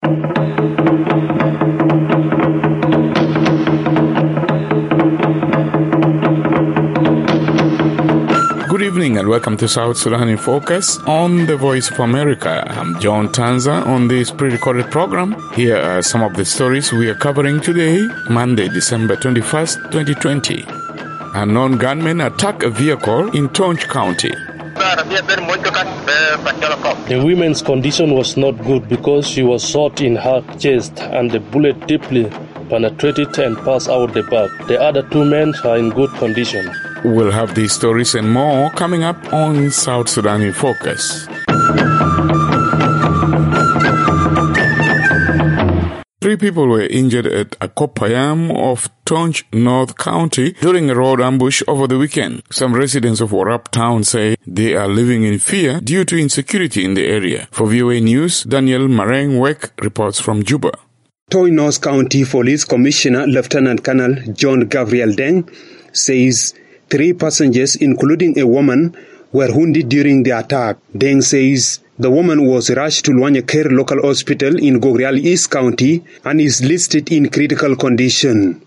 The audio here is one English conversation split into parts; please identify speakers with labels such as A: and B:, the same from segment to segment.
A: Good evening and welcome to South Sudan in Focus on the Voice of America. I'm John Tanza on this pre-recorded program. Here are some of the stories we are covering today, Monday, December 21st, 2020. Unknown gunmen attack a vehicle in Tonj County.
B: The woman's condition was not good because she was shot in her chest and the bullet deeply penetrated and passed out the back. The other two men are in good condition.
A: We'll have these stories and more coming up on South Sudan in Focus. 3 people were injured at Akopayam of Tonj North County during a road ambush over the weekend. Some residents of Warrap town say they are living in fear due to insecurity in the area. For VOA News, Daniel Marengwek reports from Juba.
C: Tonj North County Police Commissioner Lieutenant Colonel John Gabriel Deng says 3 passengers, including a woman, were wounded during the attack. Deng says the woman was rushed to Luanya Care Local Hospital in Gogrial East County and is listed in critical condition.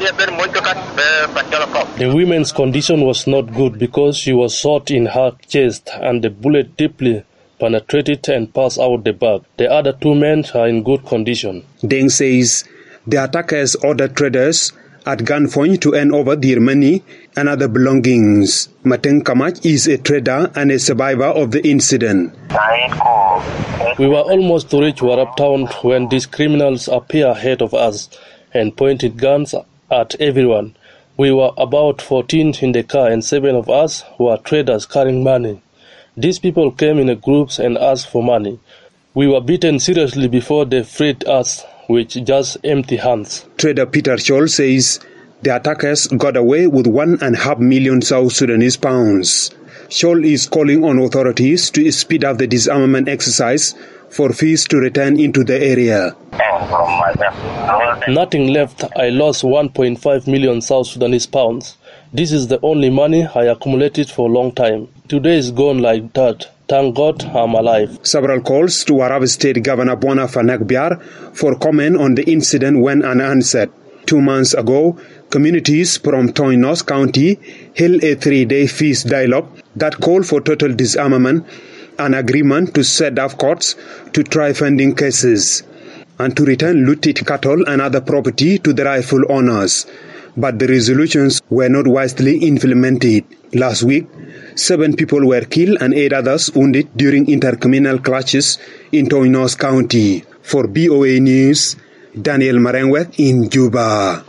B: The woman's condition was not good because she was shot in her chest and the bullet deeply penetrated and passed out the back. The other 2 men are in good condition.
C: Deng says the attackers ordered traders at gunpoint to hand over their money and other belongings. Mateng Kamach is a trader and a survivor of the incident.
B: We were almost to reach Warrap town when these criminals appeared ahead of us and pointed guns at everyone. We were about 14 in the car and 7 of us were traders carrying money. These people came in groups and asked for money. We were beaten seriously before they freed us with just empty hands.
C: Trader Peter Scholl says the attackers got away with 1.5 million South Sudanese pounds. Scholl is calling on authorities to speed up the disarmament exercise for peace to return into the area.
B: Nothing left. I lost 1.5 million South Sudanese pounds. This is the only money I accumulated for a long time. Today is gone like that. Thank God I'm alive.
C: Several calls to Warrap State Governor Bona Fanakbiar for comment on the incident went unanswered. 2 months ago, communities from Tonj North County held a 3-day peace dialogue that called for total disarmament, an agreement to set up courts to try funding cases, and to return looted cattle and other property to the rightful owners. But the resolutions were not wisely implemented. Last week, 7 people were killed and 8 others wounded during intercommunal clashes in Tonj North County. For VOA News, Daniel Marengwek in Juba.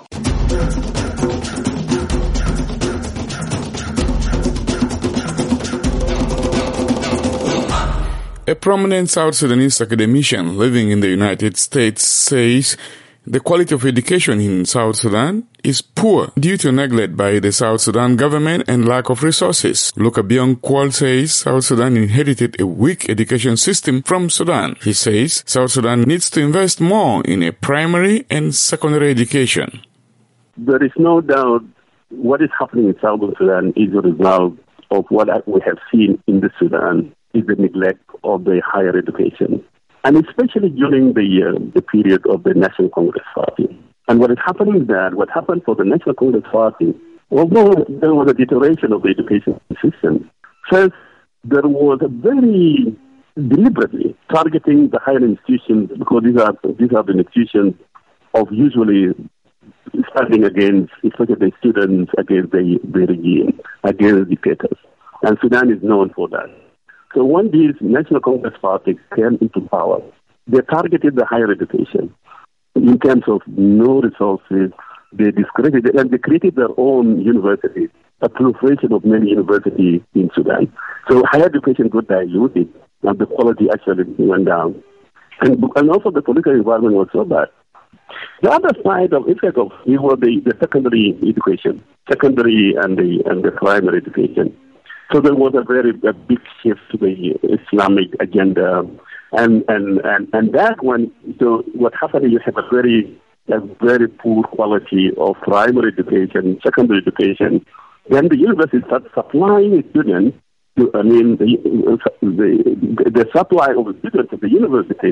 A: A prominent South Sudanese academician living in the United States says the quality of education in South Sudan is poor due to neglect by the South Sudan government and lack of resources. Luka Byung-Kwal says South Sudan inherited a weak education system from Sudan. He says South Sudan needs to invest more in a primary and secondary education.
D: There is no doubt what is happening in South Sudan is a result of what we have seen in the Sudan is the neglect of the higher education. And especially during the period of the National Congress Party. And what is happening is that what happened for the National Congress Party, although there was a deterioration of the education system, first, there was a very deliberately targeting the higher institutions because these are the institutions of usually standing against, especially the students, against the regime, against dictators. And Sudan is known for that. So when these National Congress parties came into power, they targeted the higher education in terms of no resources. They discredited and they created their own universities, a proliferation of many universities in Sudan. So higher education got diluted and the quality actually went down. And also the political environment was so bad. The other side of effect of it was the secondary education, secondary and the primary education. So there was a big shift to the Islamic agenda, and that one. So what happened is you have a very poor quality of primary education, secondary education. Then the university starts supplying students. The supply of students at the universities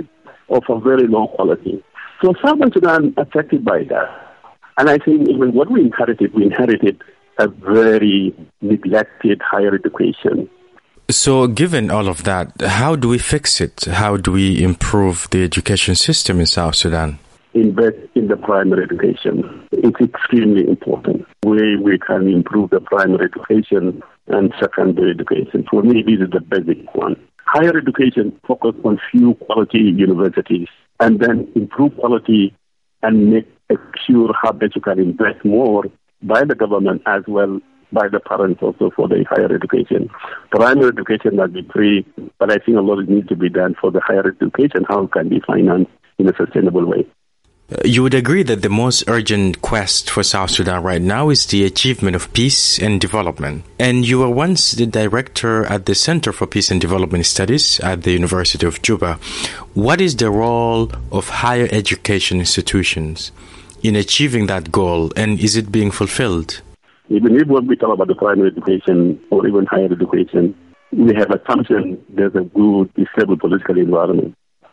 D: of a very low quality. So Southern Sudan affected by that. And I think even what we inherited a very neglected higher education.
E: So given all of that, how do we fix it? How do we improve the education system in South Sudan?
D: Invest in the primary education. It's extremely important. We can improve the primary education and secondary education. For me, this is the basic one. Higher education focus on few quality universities and then improve quality and make sure how that you can invest more by the government as well by the parents also for the higher education. Primary education must be free, but I think a lot needs to be done for the higher education, how it can be financed in a sustainable way.
E: You would agree that the most urgent quest for South Sudan right now is the achievement of peace and development. And you were once the director at the Center for Peace and Development Studies at the University of Juba. What is the role of higher education institutions in achieving that goal, and is it being fulfilled?
D: Even if when we talk about the primary education or even higher education, we have assumption there's a good, stable political environment.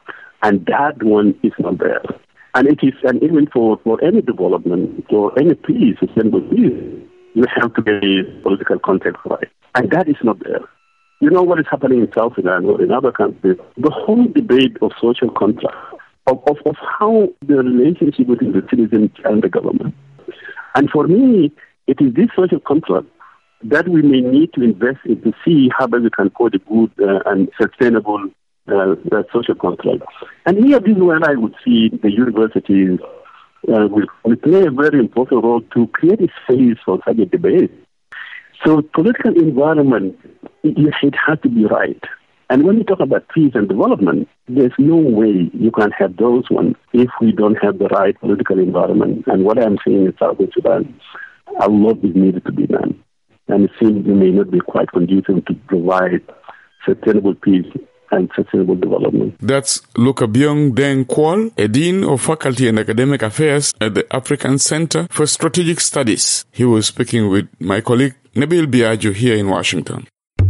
D: And that one is not there. And it is, and even for any development or any peace, sustainable peace, you have to get the political context right. And that is not there. You know what is happening in South Sudan or in other countries? The whole debate of social contract, of how the relationship between the citizens and the government. And for me, it is this social contract that we may need to invest in to see how we can code a good and sustainable social contract. And here, this is where I would see the universities will play a very important role to create a space for such a debate. So political environment, it has to be right. And when we talk about peace and development, there's no way you can have those ones if we don't have the right political environment. And what I'm saying in South Sudan, a lot is needed to be done. And it seems it may not be quite conducive to provide sustainable peace and sustainable development.
A: That's Luka Byung Deng Kwal, a Dean of Faculty and Academic Affairs at the African Center for Strategic Studies. He was speaking with my colleague Nabil Biagio here in Washington.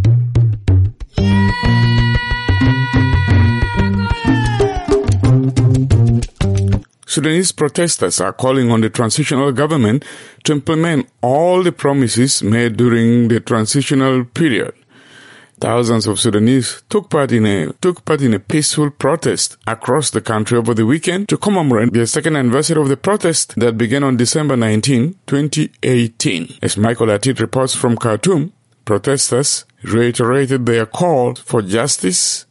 A: Sudanese protesters are calling on the transitional government to implement all the promises made during the transitional period. Thousands of Sudanese took part in a peaceful protest across the country over the weekend to commemorate the second anniversary of the protest that began on December 19, 2018. As Michael Atit reports from Khartoum, protesters reiterated their call for justice.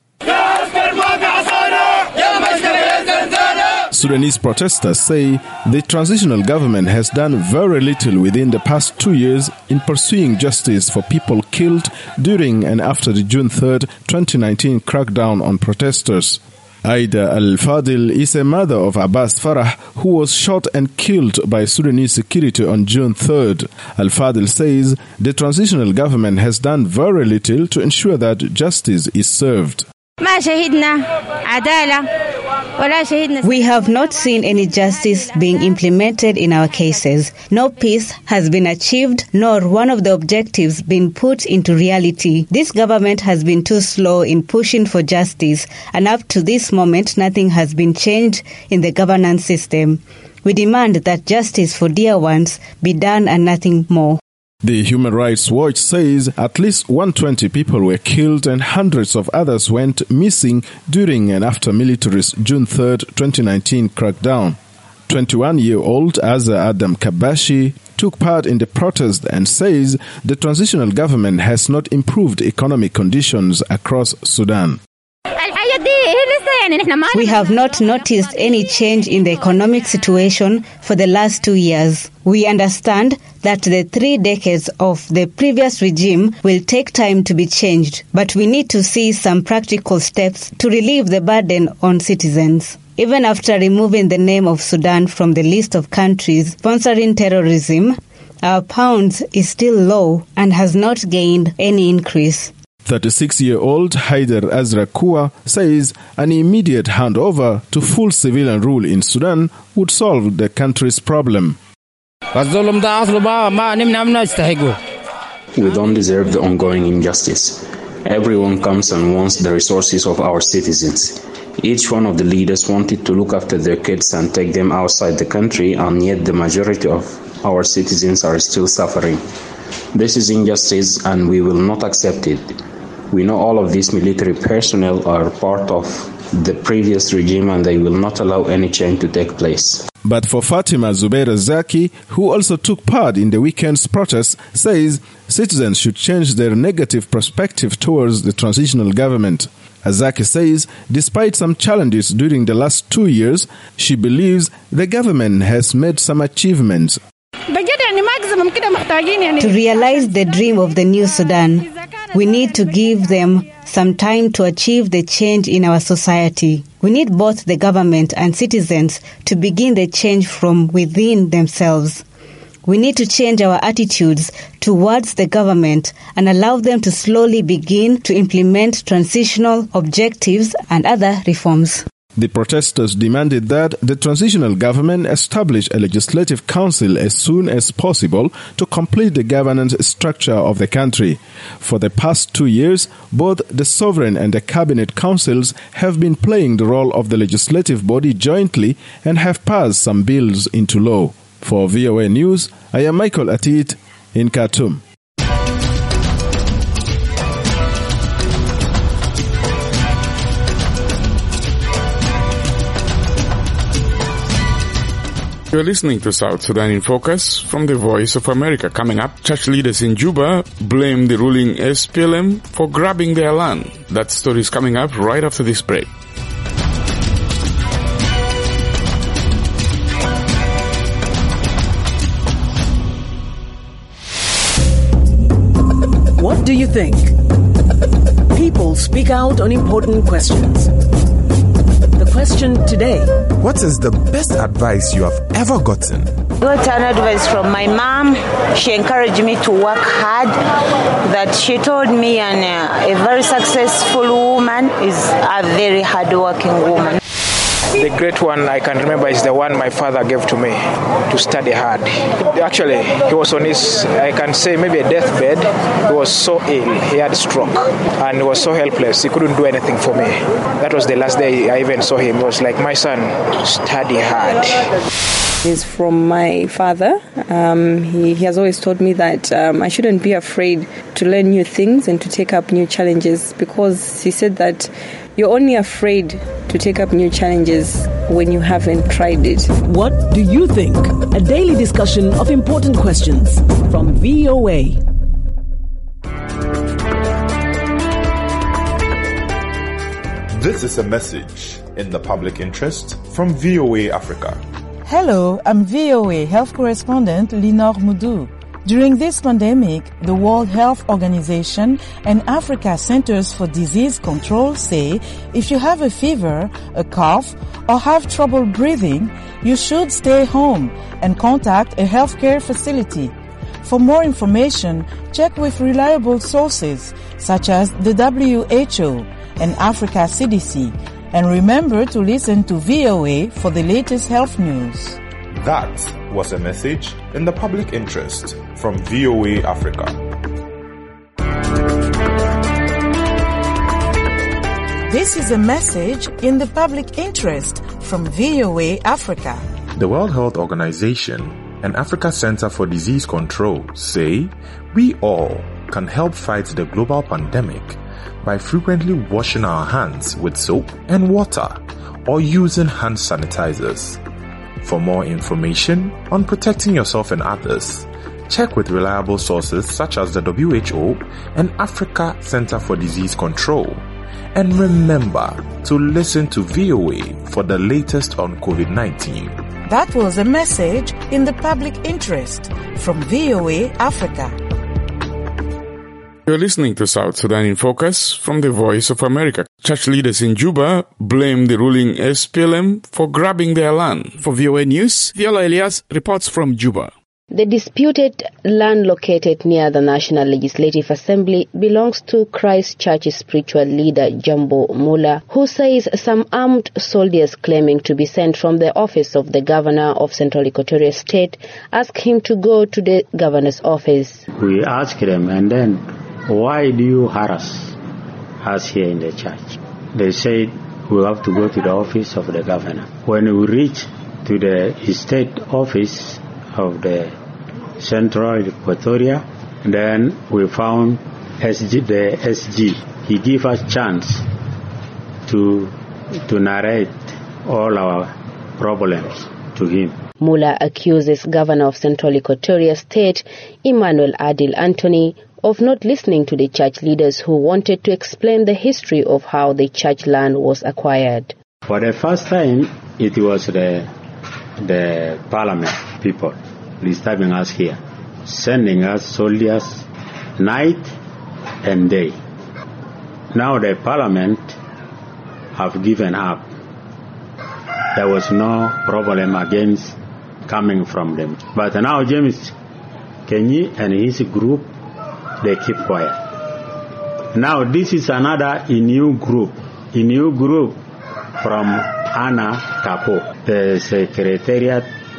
F: Sudanese protesters say the transitional government has done very little within the past 2 years in pursuing justice for people killed during and after the June 3, 2019 crackdown on protesters. Aida Al-Fadil is a mother of Abbas Farah, who was shot and killed by Sudanese security on June 3rd. Al-Fadil says the transitional government has done very little to ensure that justice is served.
G: We have not seen any justice being implemented in our cases. No peace has been achieved, nor one of the objectives been put into reality. This government has been too slow in pushing for justice, and up to this moment, nothing has been changed in the governance system. We demand that justice for dear ones be done and nothing more.
F: The Human Rights Watch says at least 120 people were killed and hundreds of others went missing during and after military's June 3, 2019 crackdown. 21-year-old Azza Adam Kabashi took part in the protest and says the transitional government has not improved economic conditions across Sudan.
G: We have not noticed any change in the economic situation for the last 2 years. We understand that the 3 decades of the previous regime will take time to be changed, but we need to see some practical steps to relieve the burden on citizens. Even after removing the name of Sudan from the list of countries sponsoring terrorism, our pound is still low and has not gained any increase.
F: 36-year-old Haider Azra Kua says an immediate handover to full civilian rule in Sudan would solve the country's problem.
H: We don't deserve the ongoing injustice. Everyone comes and wants the resources of our citizens. Each one of the leaders wanted to look after their kids and take them outside the country, and yet the majority of our citizens are still suffering. This is injustice, and we will not accept it. We know all of these military personnel are part of the previous regime, and they will not allow any change to take place.
F: But for Fatima Zubeira Zaki, who also took part in the weekend's protest, says citizens should change their negative perspective towards the transitional government. Azaki says, despite some challenges during the last 2 years, she believes the government has made some achievements.
G: To realize the dream of the new Sudan, we need to give them some time to achieve the change in our society. We need both the government and citizens to begin the change from within themselves. We need to change our attitudes towards the government and allow them to slowly begin to implement transitional objectives and other reforms.
F: The protesters demanded that the transitional government establish a legislative council as soon as possible to complete the governance structure of the country. For the past 2 years, both the sovereign and the cabinet councils have been playing the role of the legislative body jointly and have passed some bills into law. For VOA News, I am Michael Atit in Khartoum.
A: You're listening to South Sudan in Focus from the Voice of America. Coming up, church leaders in Juba blame the ruling SPLM for grabbing their land. That story is coming up right after this break.
I: What do you think? People speak out on important questions. The question today:
J: what is the best advice you have ever gotten?
K: Got an advice from my mom. She encouraged me to work hard. That she told me a very successful woman is a very hard-working woman.
L: The great one I can remember is the one my father gave to me, to study hard. Actually, he was on his, I can say, maybe a deathbed. He was so ill. He had a stroke and he was so helpless. He couldn't do anything for me. That was the last day I even saw him. He was like, my son, study hard.
M: It's from my father. He has always told me that I shouldn't be afraid to learn new things and to take up new challenges, because he said that you're only afraid to take up new challenges when you haven't tried it.
I: What do you think? A daily discussion of important questions from VOA.
J: This is a message in the public interest from VOA Africa.
N: Hello, I'm VOA health correspondent Linor Moudou. During this pandemic, the World Health Organization and Africa Centers for Disease Control say if you have a fever, a cough, or have trouble breathing, you should stay home and contact a healthcare facility. For more information, check with reliable sources such as the WHO and Africa CDC. And remember to listen to VOA for the latest health news.
J: That was a message in the public interest from VOA Africa.
N: This is a message in the public interest from VOA Africa.
J: The World Health Organization and Africa Center for Disease Control say we all can help fight the global pandemic by frequently washing our hands with soap and water or using hand sanitizers. For more information on protecting yourself and others, check with reliable sources such as the WHO and Africa Center for Disease Control. And remember to listen to VOA for the latest on COVID-19.
N: That was a message in the public interest from VOA Africa.
A: You're listening to South Sudan in Focus from the Voice of America. Church leaders in Juba blame the ruling SPLM for grabbing their land. For VOA News, Viola Elias reports from Juba.
O: The disputed land located near the National Legislative Assembly belongs to Christ Church's spiritual leader Jambo Mula, who says some armed soldiers claiming to be sent from the office of the governor of Central Equatoria State asked him to go to the governor's office.
P: We asked them, and then, why do you harass us here in the church? They said we have to go to the office of the governor. When we reach to the state office of the Central Equatoria, then we found the SG. He gave us chance to narrate all our problems to him.
O: Mula accuses Governor of Central Equatoria State, Emmanuel Adil Anthony, of not listening to the church leaders who wanted to explain the history of how the church land was acquired.
P: For the first time, it was the parliament people disturbing us here, sending us soldiers night and day. Now the parliament have given up. There was no problem against coming from them. But now James Kenyi and his group, they keep quiet. Now this is another new group from Anna Kapo, the Secretariat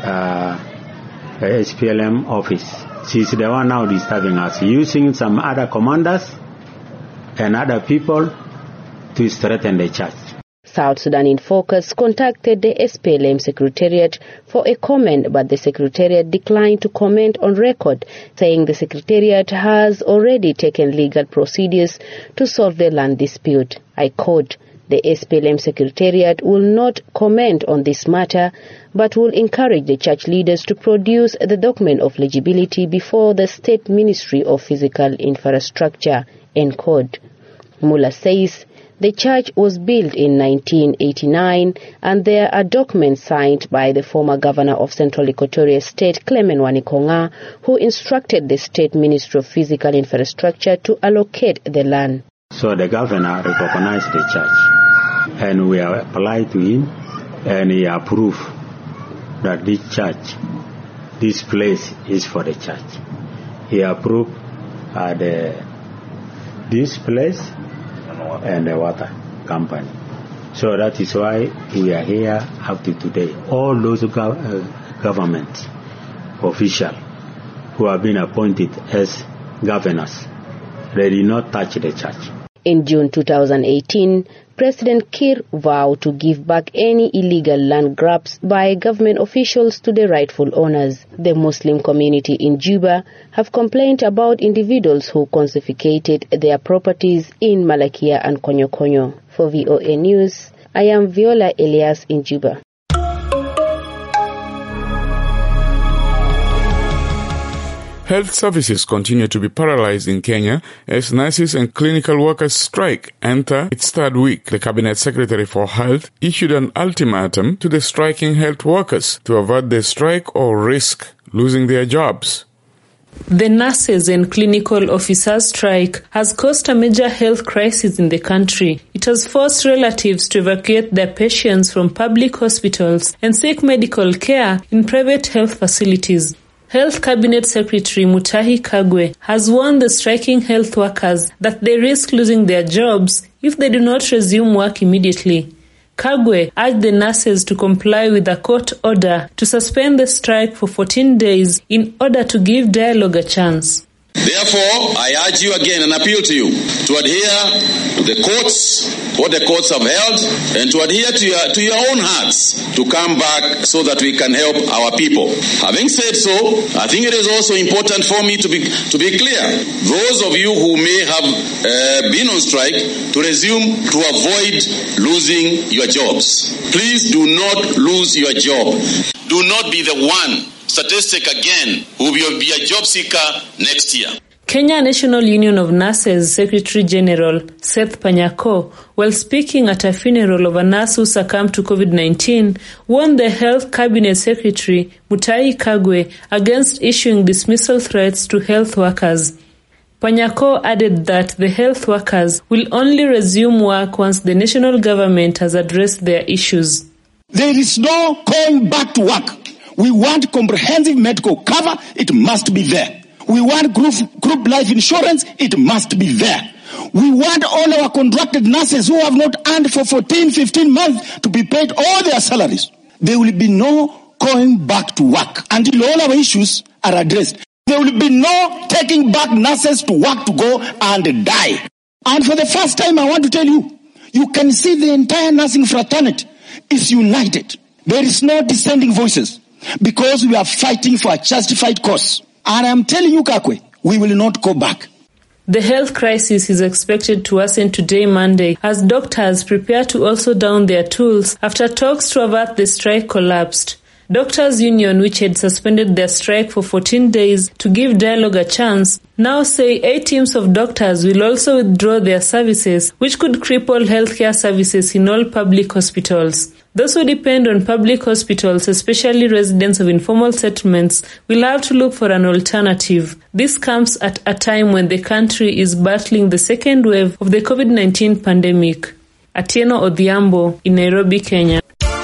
P: SPLM office. She's the one now disturbing us, using some other commanders and other people to threaten the church.
O: South Sudan in Focus contacted the SPLM Secretariat for a comment, but the Secretariat declined to comment on record, saying the Secretariat has already taken legal procedures to solve the land dispute. I quote, "The SPLM Secretariat will not comment on this matter, but will encourage the church leaders to produce the document of legibility before the State Ministry of Physical Infrastructure," end quote. Mula says the church was built in 1989 and there are documents signed by the former governor of Central Equatoria State, Clement Wanikonga, who instructed the State Ministry of Physical Infrastructure to allocate the land.
P: So the governor recognized the church and we applied to him and he approved that this church, this place is for the church. He approved this place and the water company. So that is why we are here up to today. All those government officials who have been appointed as governors, they did not touch the church.
O: In June 2018, President Kiir vowed to give back any illegal land grabs by government officials to the rightful owners. The Muslim community in Juba have complained about individuals who confiscated their properties in Malakia and Konyo-Konyo. For VOA News, I am Viola Elias in Juba.
A: Health services continue to be paralyzed in Kenya as nurses and clinical workers strike enter its third week. The Cabinet Secretary for Health issued an ultimatum to the striking health workers to avert the strike or risk losing their jobs.
Q: The nurses and clinical officers strike has caused a major health crisis in the country. It has forced relatives to evacuate their patients from public hospitals and seek medical care in private health facilities. Health Cabinet Secretary Mutahi Kagwe has warned the striking health workers that they risk losing their jobs if they do not resume work immediately. Kagwe urged the nurses to comply with a court order to suspend the strike for 14 days in order to give dialogue a chance.
R: Therefore, I urge you again and appeal to you to adhere to the courts, what the courts have held, and to adhere to your own hearts to come back so that we can help our people. Having said so, I think it is also important for me to be clear. Those of you who may have been on strike to resume to avoid losing your jobs. Please do not lose your job. Do not be the one statistic again who will be a job seeker next year.
Q: Kenya National Union of Nurses Secretary General Seth Panyako, while speaking at a funeral of a nurse who succumbed to COVID-19, warned the Health Cabinet Secretary Mutahi Kagwe against issuing dismissal threats to health workers. Panyako added that the health workers will only resume work once the national government has addressed their issues.
S: There is no going back to work. We want comprehensive medical cover, it must be there. We want group life insurance, it must be there. We want all our contracted nurses who have not earned for 14, 15 months to be paid all their salaries. There will be no going back to work until all our issues are addressed. There will be no taking back nurses to work to go and die. And for the first time, I want to tell you, you can see the entire nursing fraternity is united. There is no dissenting voices because we are fighting for a justified cause. And I'm telling you, Kakwe, we will not go back.
Q: The health crisis is expected to worsen today, Monday, as doctors prepare to also down their tools after talks to avert the strike collapsed. Doctors' Union, which had suspended their strike for 14 days to give dialogue a chance, now say 8 teams of doctors will also withdraw their services, which could cripple healthcare services in all public hospitals. Those who depend on public hospitals, especially residents of informal settlements, will have to look for an alternative. This comes at a time when the country is battling the second wave of the COVID-19 pandemic. Atieno Odhiambo in Nairobi, Kenya.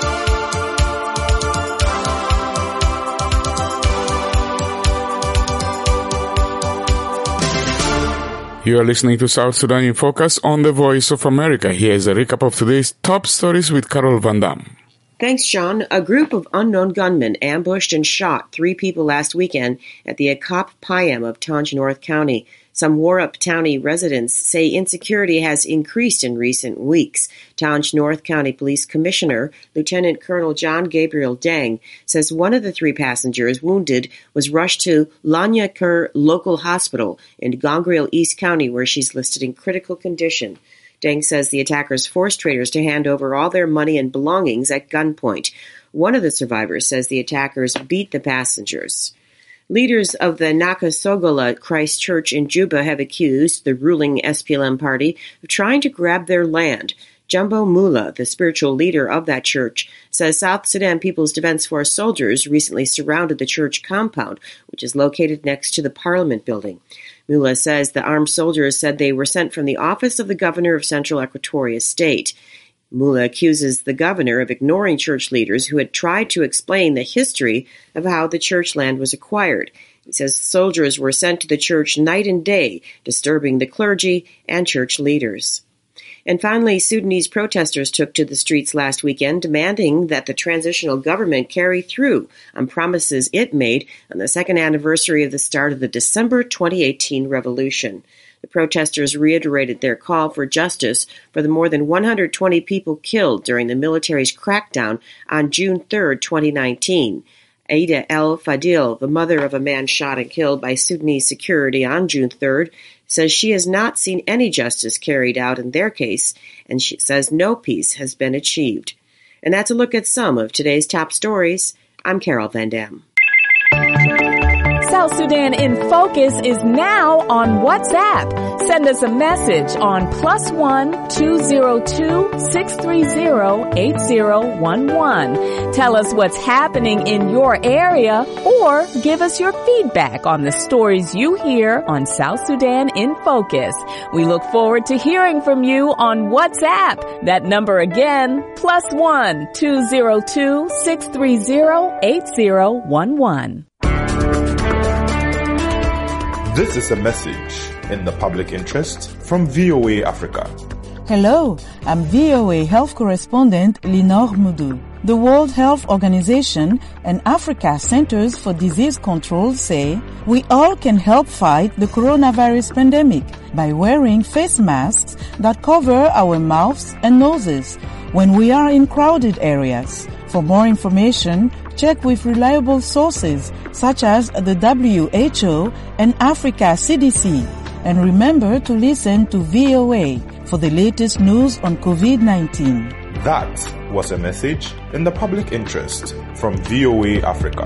A: You are listening to South Sudan in Focus on the Voice of America. Here is a recap of today's top stories with Carol Van Dam.
T: Thanks, John. A group of unknown gunmen ambushed and shot 3 people last weekend at the Akop Payam of Tanj North County. Some Warup County residents say insecurity has increased in recent weeks. Tanj North County Police Commissioner, Lieutenant Colonel John Gabriel Deng, says one of the 3 passengers wounded was rushed to Lanya Kur Local Hospital in Gongril East County, where she's listed in critical condition. Deng says the attackers forced traders to hand over all their money and belongings at gunpoint. One of the survivors says the attackers beat the passengers. Leaders of the Nakasogola Christ Church in Juba have accused the ruling SPLM party of trying to grab their land. Jumbo Mula, the spiritual leader of that church, says South Sudan People's Defense Force soldiers recently surrounded the church compound, which is located next to the Parliament building. Mula says the armed soldiers said they were sent from the office of the governor of Central Equatoria State. Mula accuses the governor of ignoring church leaders who had tried to explain the history of how the church land was acquired. He says soldiers were sent to the church night and day, disturbing the clergy and church leaders. And finally, Sudanese protesters took to the streets last weekend, demanding that the transitional government carry through on promises it made on the second anniversary of the start of the December 2018 revolution. The protesters reiterated their call for justice for the more than 120 people killed during the military's crackdown on June 3, 2019. Aida El Fadil, the mother of a man shot and killed by Sudanese security on June 3rd, says she has not seen any justice carried out in their case, and she says no peace has been achieved. And that's a look at some of today's top stories. I'm Carol Van Dam.
U: South Sudan in Focus is now on WhatsApp. Send us a message on +1 202 630 8011. Tell us what's happening in your area or give us your feedback on the stories you hear on South Sudan in Focus. We look forward to hearing from you on WhatsApp. That number again, +1 202 630 8011.
J: This is a message in the public interest from VOA Africa.
N: Hello, I'm VOA Health Correspondent Linor Mudu. The World Health Organization and Africa Centers for Disease Control say we all can help fight the coronavirus pandemic by wearing face masks that cover our mouths and noses when we are in crowded areas. For more information, check with reliable sources such as the WHO and Africa CDC. And remember to listen to VOA for the latest news on COVID-19.
J: That was a message in the public interest from VOA Africa.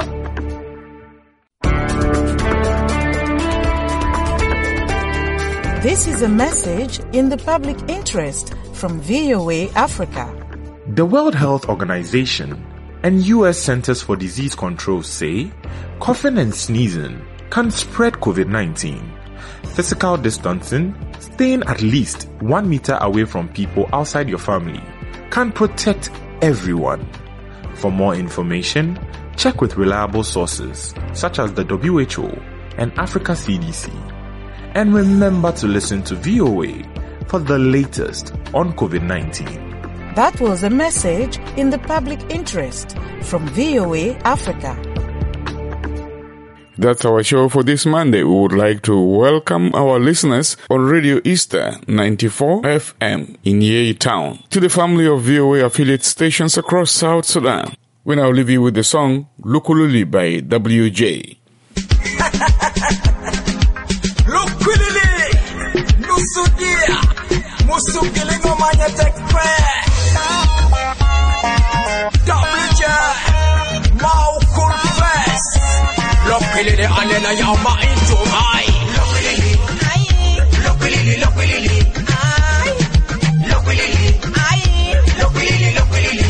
N: This is a message in the public interest from VOA Africa.
J: The World Health Organization and U.S. Centers for Disease Control say coughing and sneezing can spread COVID-19. Physical distancing, staying at least 1 meter away from people outside your family, can protect everyone. For more information, check with reliable sources such as the WHO and Africa CDC. And remember to listen to VOA for the latest on COVID-19.
N: That was a message in the public interest from VOA Africa.
A: That's our show for this Monday. We would like to welcome our listeners on Radio Easter 94 FM in Yei Town, to the family of VOA affiliate stations across South Sudan. We now leave you with the song Lukululi by WJ.
B: Lukululi, Nusudia, Musukili no magnetic prayer. WJ, Maukul Fest. Lukulili, Anena Yama into high. Lukulili, Lukulili, Lukulili, Lukulili, Lukulili.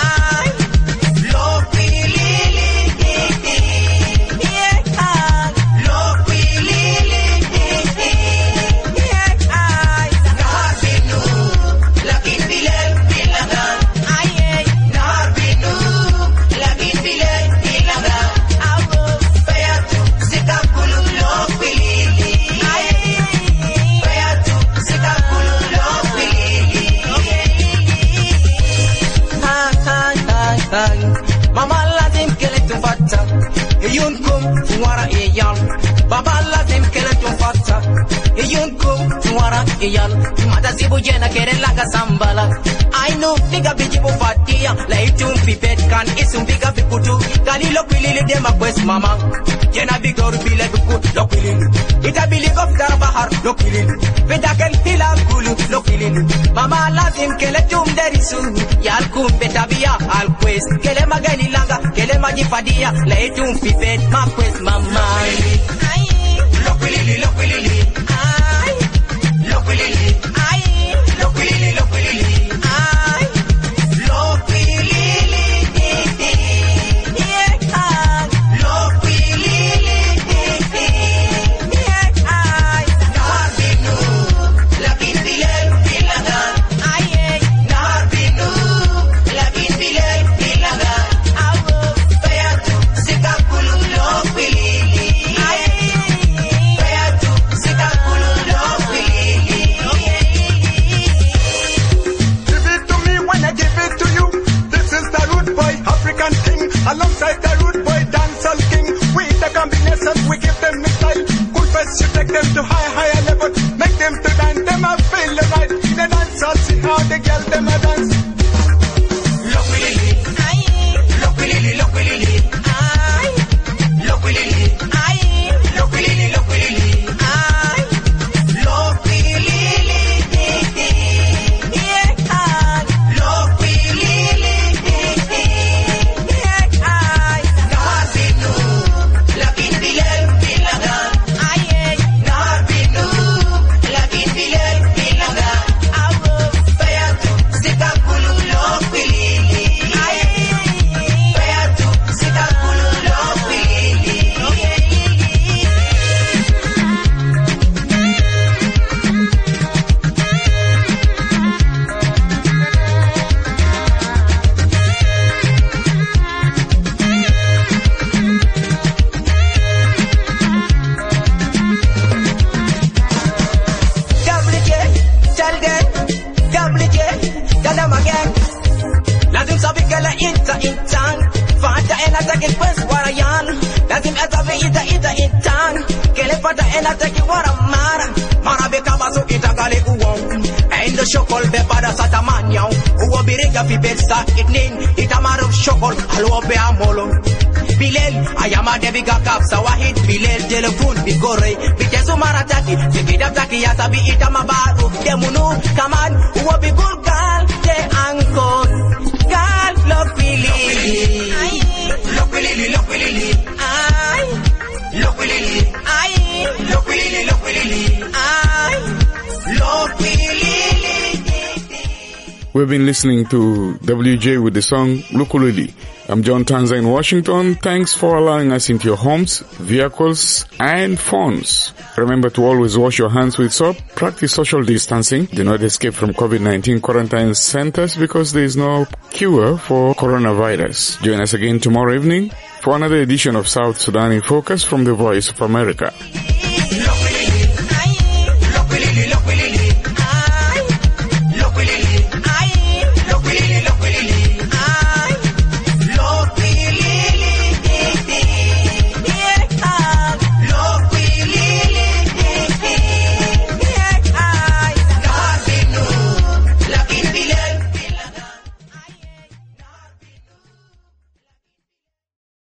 B: Mama lazim kele tufata yunkum wara eyal baba lazim kele tufata yunkum wara eyal mata zibu jena kere laga sambala I know nigga bijibu fatia laitum pipet kan isum biga bikutu kali lokwilili dema kwes mama jena bigor bile biku lokwilili ita bilig of darbahar lokwilili bedakel hila kulu lokwilili mama lazim kele tum derisu yal kum betabia al kwes kele magani langa kele majifadia laitum pipet ma kwes mama lokwilili lokwilili lokwilili lokwilili lokwilili alongside the rude boy dancehall king, with the combination we give them the style. Cool first you take them to higher level, make them to dance, them a feel the right. In the dancehall see how the girl them a dance. Lokwilili, lokwilili, lokwilili, lokwilili, lokwilili, lokwilili, shokol be pada satamanya uwo biriga fi besta itnin itamaru shokol alwo be amolo bilel ayama debiga kapsa wahid bilel telefon bigore bitesu marataki fikida taki ya sabi itamabaru demunu kaman uwo bigul gal te ankon gal lokwilili lokwilili lokwilili ay lokwilili ay lokwilili lokwilili ay lokwilili.
A: We've been listening to WJ with the song Lukululi. I'm John Tanza in Washington. Thanks for allowing us into your homes, vehicles, and phones. Remember to always wash your hands with soap, practice social distancing, do not escape from COVID-19 quarantine centers because there is no cure for coronavirus. Join us again tomorrow evening for another edition of South Sudan in Focus from the Voice of America.